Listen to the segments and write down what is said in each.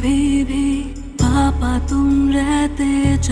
कभी भी पापा तुम रहते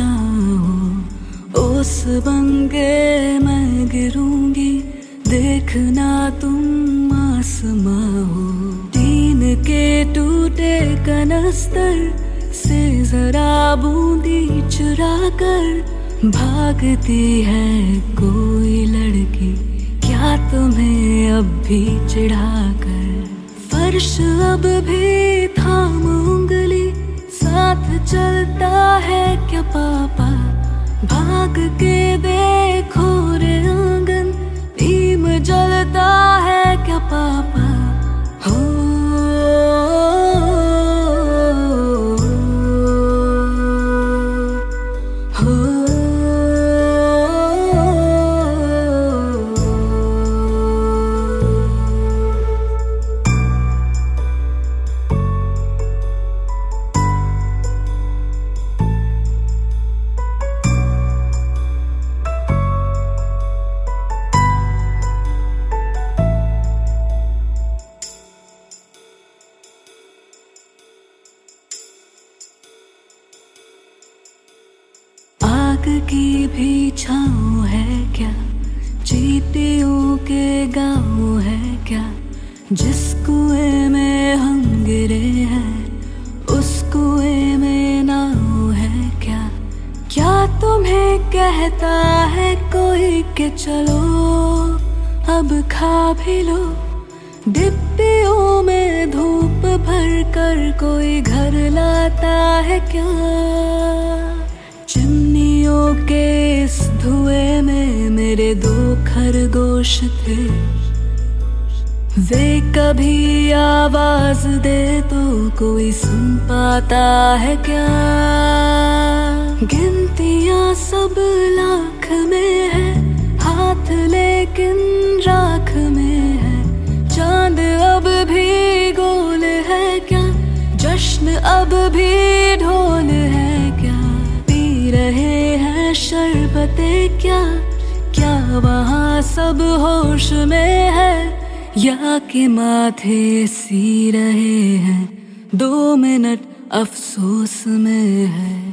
जाओ, उस बंगे मैं गिरूंगी, देखना तुम आसमां हो। टीन के टूटे कनस्तर से जरा बूंदी चुरा कर भागती है कोई लड़की, क्या तुम्हें अब भी चिढ़ा कर। फर्श अब भी थाम उंगली, साथ चलता है क्या पापा, भाग के देखो रे आंगन, नीम जलता है क्या पापा। हो आग की भी छाँव है क्या, चींटियों के गाँव है क्या, जिस कुएं में हम गिरे हैं उस कुएं में नाव है क्या। क्या तुम्हें कहता है कोई कि चलो अब खा भी लो, डिब्बियों में धूप भर कर कोई घर लाता है क्या। चिमनियों के इस धुएं में मेरे 2 खरगोश थे, वे कभी आवाज दे तो कोई सुन पाता है क्या। गिनतियां सब लाख में है, हाथ लेकिन राख में है, चांद अब भी गोल है क्या, जश्न अब भी ढोल है क्या। रहे हैं शरबते क्या, क्या वहाँ सब होश में है, या के माथे सी रहे हैं 2 मिनट अफसोस में है।